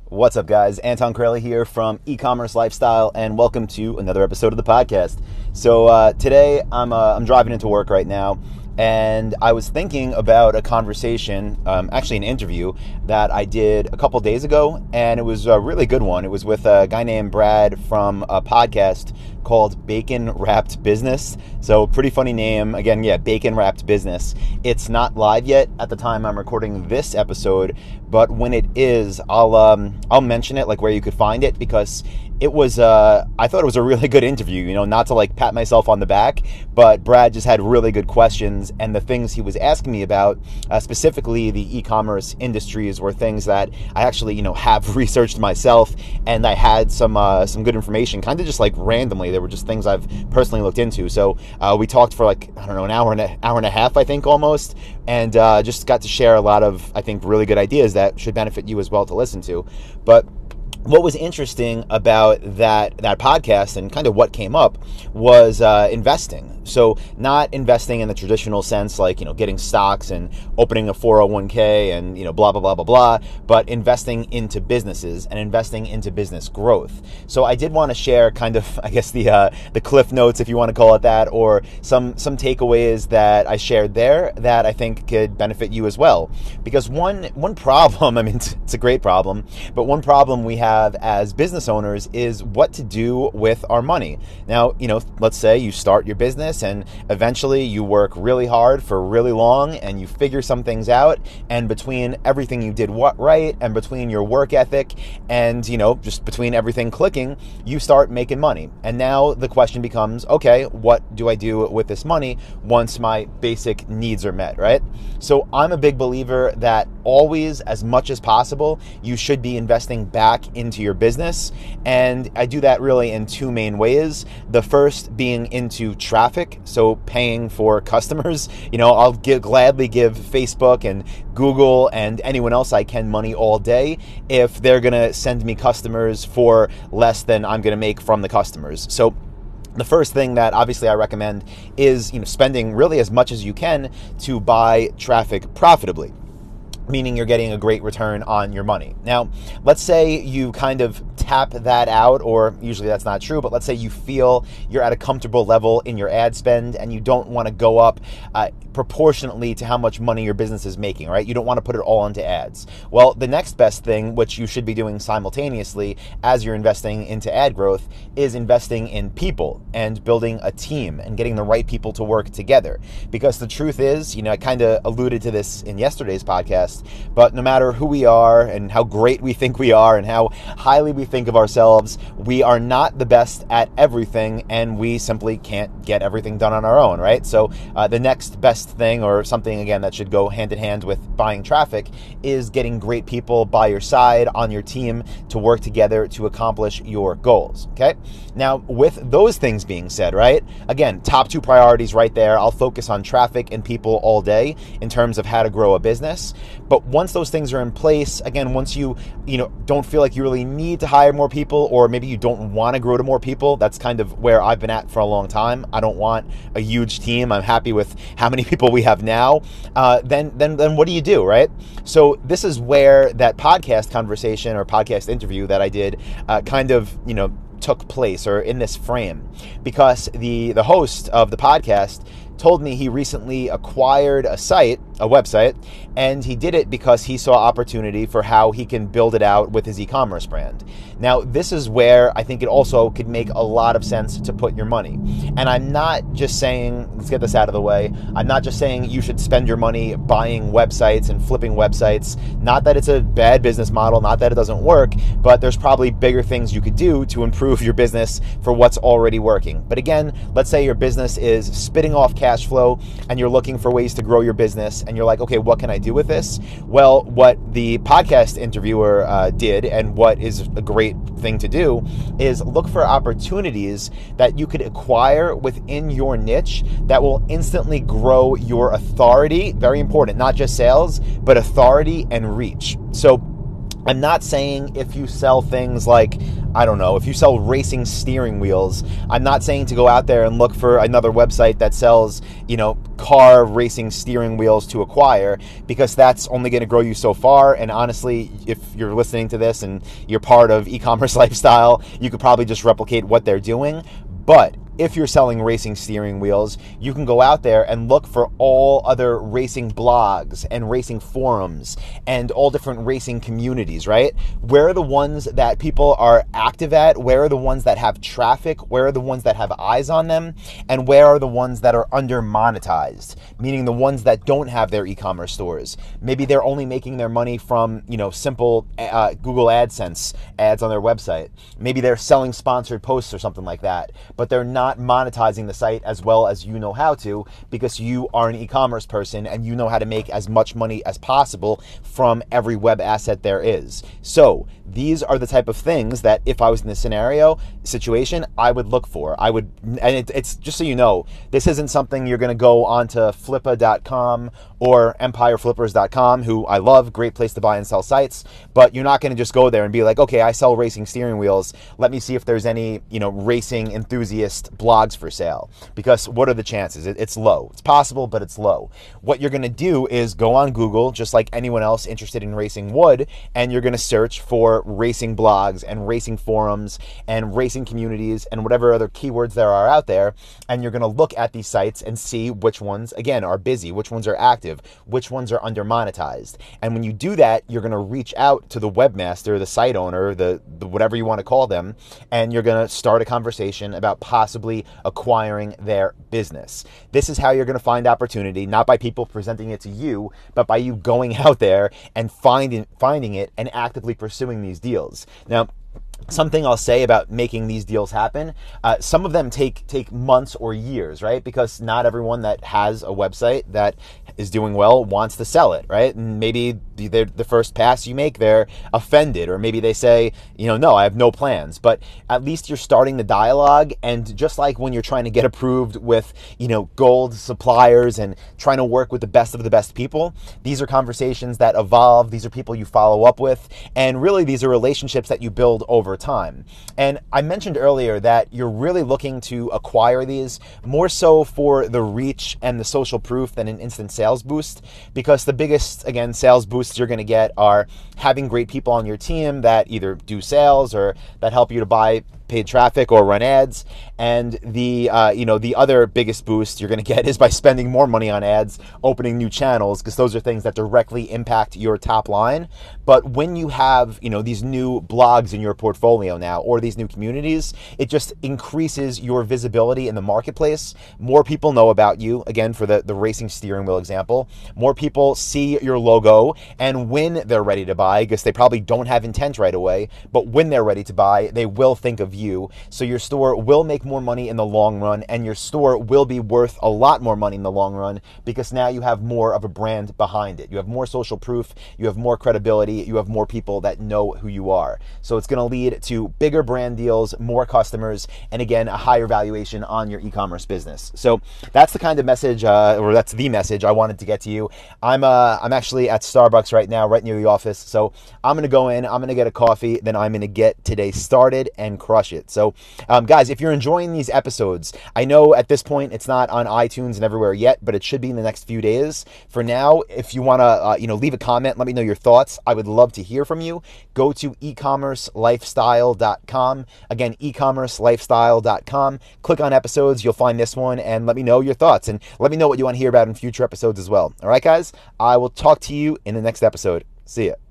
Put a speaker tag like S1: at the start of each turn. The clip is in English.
S1: What's up, guys? Anton Crowley here from E-Commerce Lifestyle, and welcome to another episode of the podcast. So today I'm driving into work right now, and I was thinking about a conversation, actually an interview that I did a couple days ago, and it was a really good one. It was with a guy named Brad from a podcast called Bacon Wrapped Business. So pretty funny name. Again, Bacon Wrapped Business. It's not live yet at the time I'm recording this episode, but when it is, I'll mention it, like where you could find it, because it was, I thought it was a really good interview, not to like pat myself on the back, but Brad just had really good questions, and the things he was asking me about, specifically the e-commerce industries, were things that I actually, have researched myself, and I had some good information, kind of just like randomly. They were just things I've personally looked into. So we talked for like, I don't know, an hour and a half, I think, almost, and just got to share a lot of, I think, really good ideas that should benefit you as well to listen to. But what was interesting about that podcast and kind of what came up was investing. So not investing in the traditional sense, like, getting stocks and opening a 401k and, blah, blah, blah, blah, blah, but investing into businesses and investing into business growth. So I did want to share kind of, I guess, the cliff notes, if you want to call it that, or some takeaways that I shared there that I think could benefit you as well. Because one problem, I mean, it's a great problem, but one problem we have as business owners is what to do with our money. Now, let's say you start your business and eventually you work really hard for really long and you figure some things out, and between everything you did right and between your work ethic and, just between everything clicking, you start making money. And now the question becomes, okay, what do I do with this money once my basic needs are met, right? So I'm a big believer that always, as much as possible, you should be investing back into your business. And I do that really in two main ways. The first being into traffic, so paying for customers. I'll gladly give Facebook and Google and anyone else I can money all day if they're going to send me customers for less than I'm going to make from the customers. So the first thing that obviously I recommend is, spending really as much as you can to buy traffic profitably, meaning you're getting a great return on your money. Now, let's say you kind of tap that out, or usually that's not true, but let's say you feel you're at a comfortable level in your ad spend and you don't want to go up proportionately to how much money your business is making, right? You don't want to put it all into ads. Well, the next best thing, which you should be doing simultaneously as you're investing into ad growth, is investing in people and building a team and getting the right people to work together. Because the truth is, I kind of alluded to this in yesterday's podcast, but no matter who we are and how great we think we are and how highly we think of ourselves, we are not the best at everything, and we simply can't get everything done on our own, right? So the next best thing, or something again that should go hand in hand with buying traffic, is getting great people by your side on your team to work together to accomplish your goals. Okay. Now, with those things being said, right, again, top two priorities right there. I'll focus on traffic and people all day in terms of how to grow a business. But once those things are in place, again, once you don't feel like you really need to hire more people, or maybe you don't want to grow to more people, that's kind of where I've been at for a long time. I don't want a huge team. I'm happy with how many people we have now. Then what do you do, right? So this is where that podcast conversation or podcast interview that I did kind of, took place, or in this frame, because the host of the podcast told me he recently acquired a website, and he did it because he saw opportunity for how he can build it out with his e-commerce brand. Now, this is where I think it also could make a lot of sense to put your money. And I'm not just saying, let's get this out of the way, I'm not just saying you should spend your money buying websites and flipping websites. Not that it's a bad business model, not that it doesn't work, but there's probably bigger things you could do to improve your business for what's already working. But again, let's say your business is spitting off cash flow and you're looking for ways to grow your business, and you're like, okay, what can I do with this? Well, what the podcast interviewer did, and what is a great thing to do, is look for opportunities that you could acquire within your niche that will instantly grow your authority. Very important, not just sales, but authority and reach. So I'm not saying if you sell things like, I don't know, if you sell racing steering wheels, I'm not saying to go out there and look for another website that sells, car racing steering wheels to acquire, because that's only going to grow you so far. And honestly, if you're listening to this and you're part of e-commerce lifestyle, you could probably just replicate what they're doing. But if you're selling racing steering wheels, you can go out there and look for all other racing blogs and racing forums and all different racing communities, right? Where are the ones that people are active at? Where are the ones that have traffic? Where are the ones that have eyes on them? And where are the ones that are under monetized? Meaning the ones that don't have their e-commerce stores. Maybe they're only making their money from, simple Google AdSense ads on their website. Maybe they're selling sponsored posts or something like that, but they're not monetizing the site as well as you know how to, because you are an e-commerce person and you know how to make as much money as possible from every web asset there is. So these are the type of things that if I was in this situation, I would look for. It's just so you know, this isn't something you're going to go onto Flippa.com or EmpireFlippers.com, who I love, great place to buy and sell sites, but you're not going to just go there and be like, okay, I sell racing steering wheels. Let me see if there's any, racing enthusiast blogs for sale, because what are the chances? It's low. It's possible, but it's low. What you're going to do is go on Google, just like anyone else interested in racing would, and you're going to search for racing blogs and racing forums and racing communities and whatever other keywords there are out there, and you're going to look at these sites and see which ones, again, are busy, which ones are active, which ones are under monetized. And when you do that, you're going to reach out to the webmaster, the site owner, the whatever you want to call them, and you're going to start a conversation about possibly acquiring their business. This is how you're going to find opportunity, not by people presenting it to you, but by you going out there and finding it and actively pursuing these deals. Now, something I'll say about making these deals happen, some of them take months or years, right? Because not everyone that has a website that is doing well wants to sell it, right? And maybe the first pass you make, they're offended, or maybe they say, no, I have no plans. But at least you're starting the dialogue. And just like when you're trying to get approved with, gold suppliers and trying to work with the best of the best people, these are conversations that evolve. These are people you follow up with. And really, these are relationships that you build over time. And I mentioned earlier that you're really looking to acquire these more so for the reach and the social proof than an instant sales boost, because the biggest, again, sales boosts you're going to get are having great people on your team that either do sales or that help you to buy paid traffic or run ads. And the other biggest boost you're going to get is by spending more money on ads, opening new channels, because those are things that directly impact your top line. But when you have, these new blogs in your portfolio now, or these new communities, it just increases your visibility in the marketplace. More people know about you. Again, for the racing steering wheel example, more people see your logo, and when they're ready to buy, because they probably don't have intent right away, but when they're ready to buy, they will think of you. So your store will make more money in the long run, and your store will be worth a lot more money in the long run, because now you have more of a brand behind it. You have more social proof, you have more credibility, you have more people that know who you are. So it's going to lead to bigger brand deals, more customers, and again, a higher valuation on your e-commerce business. So that's the kind of message, or that's the message I wanted to get to you. I'm actually at Starbucks right now, right near the office. So I'm going to go in, I'm going to get a coffee, then I'm going to get today started and crush it. So guys, if you're enjoying these episodes, I know at this point it's not on iTunes and everywhere yet, but it should be in the next few days. For now, if you want to leave a comment, let me know your thoughts. I would love to hear from you. Go to ecommercelifestyle.com. Again, ecommercelifestyle.com. Click on episodes, you'll find this one, and let me know your thoughts, and let me know what you want to hear about in future episodes as well. All right, guys, I will talk to you in the next episode. See ya.